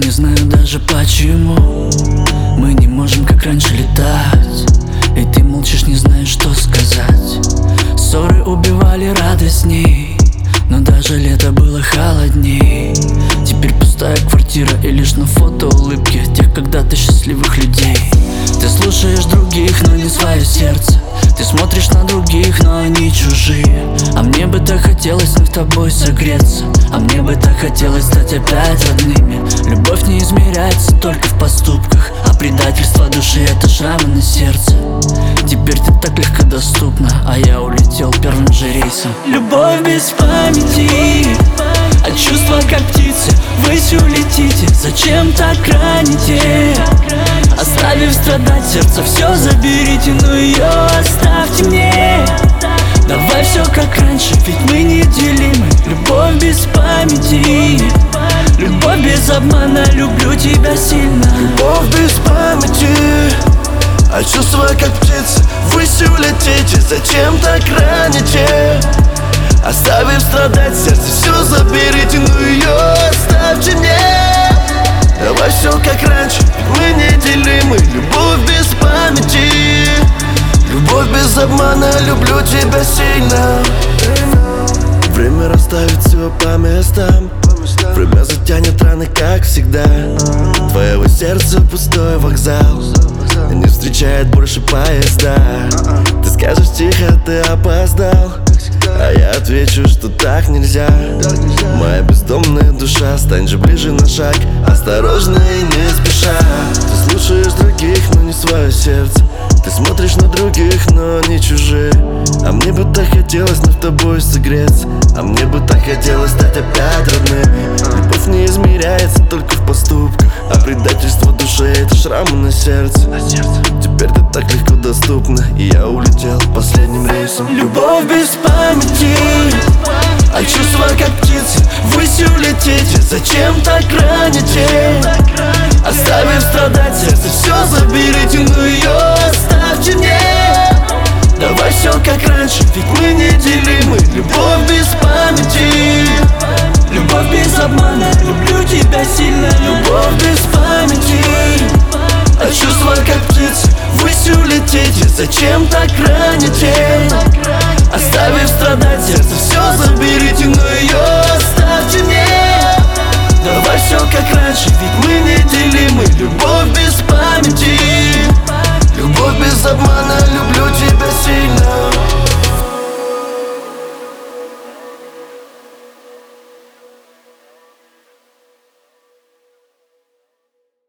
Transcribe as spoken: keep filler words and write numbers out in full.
не знаю даже почему мы не можем как раньше летать, и ты молчишь, не знаешь, что сказать. Ссоры убивали радость дней, но даже лето было холодней. Теперь пустая квартира и лишь на фото улыбки тех когда-то счастливых людей. Ты слушаешь других, но не свое сердце. Ты смотришь на других, но они чужие. А мне бы так хотелось вновь тобой согреться, а мне бы так хотелось стать опять родными. Любовь не измеряется только в поступках, а предательство души — это шрамы на сердце. Теперь ты так легко доступна, а я улетел первым же рейсом. Любовь без памяти, а чувства как птицы, ввысь улетите. Зачем так раните? Оставив страдать сердце, все заберите, но ее оставьте мне. Давай все как раньше, ведь мы неделимы. Любовь без памяти, любовь без обмана, люблю тебя сильно. Любовь без памяти, а чувства как птицы, ввысь улетите. Зачем так раните? Оставив страдать сердце, все заберите, но ее оставьте мне. Давай все как раньше, ведь мы неделимы. Любовь без памяти, любовь без обмана, люблю тебя сильно. Время расставит все по местам, время затянет раны, как всегда. Твоего сердца пустой вокзал, не встречает больше поезда. Ты скажешь тихо, ты опоздал, а я отвечу, что так нельзя. Моя бездомная душа, стань же ближе на шаг, осторожно и не спеша. Ты слушаешь других, но не свое сердце. Ты смотришь на других, но они чужие. А мне бы так хотелось вновь тобой согреться, а мне бы так хотелось стать опять родными. Любовь не измеряется только в поступках, а предательство души — это шрамы на сердце. Теперь ты так легко доступна, и я улетел последним рейсом. Любовь без памяти, а чувства как птицы, ввысь улетите. Зачем так раните? Оставив страдать сердце, все заберите, но ее оставьте мне. Давай все как раньше, ведь мы неделимы. Любовь без памяти, любовь без обмана, люблю тебя сильно. Любовь без памяти, а чувства как птицы, ввысь улетите. Зачем так раните? Оставив страдать сердце, все заберите, но ее оставьте мне. Давай все как раньше, ведь